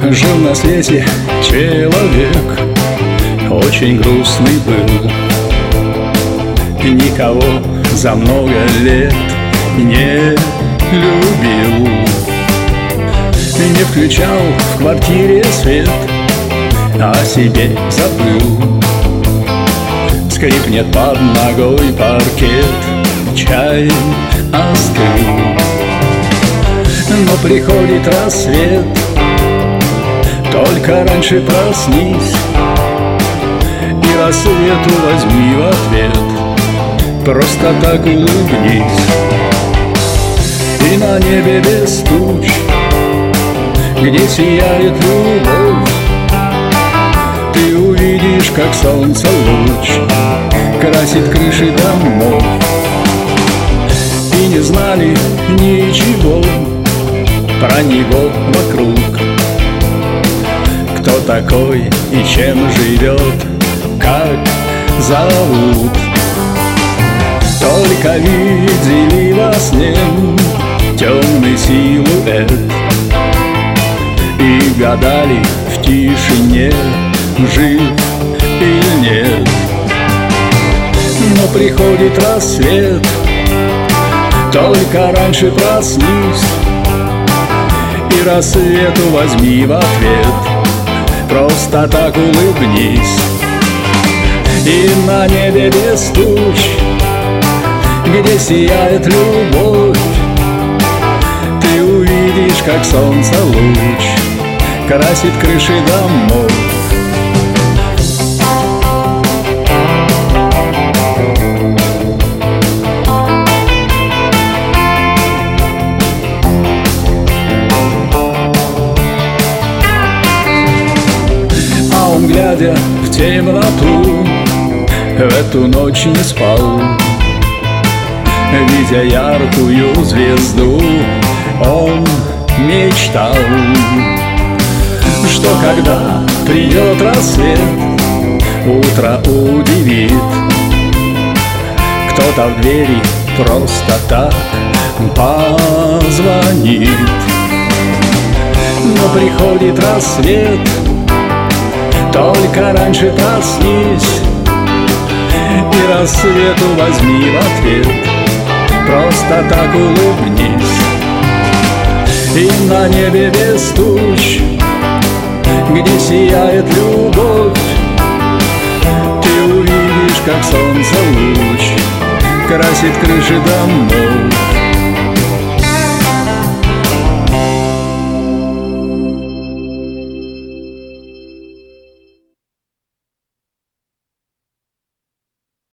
Жил на свете человек, очень грустный был. Никого за много лет не любил. Не включал в квартире свет, о себе забыл. Скрипнет под ногой паркет, чай остыл. Но приходит рассвет, только раньше проснись, и рассвету возьми в ответ, просто так улыбнись. И на небе без туч, где сияет любовь, ты увидишь, как солнце луч красит крыши домов. И не знали ничего про него вокруг, кто такой и чем живет, как зовут. Только видели во сне темный силуэт и гадали в тишине, жив или нет. Но приходит рассвет, только раньше проснись, и рассвету возьми в ответ, просто так улыбнись. И на небе без туч, где сияет любовь, ты увидишь, как солнце луч красит крыши домов. А он, глядя в темноту, в эту ночь не спал. Видя яркую звезду, он мечтал, что когда придет рассвет, утро удивит. Кто-то в двери просто так позвонит. Но приходит рассвет, только раньше проснись, и рассвету возьми в ответ, просто так улыбнись. И на небе без туч, где сияет любовь, ты увидишь, как солнце луч красит крыши домов.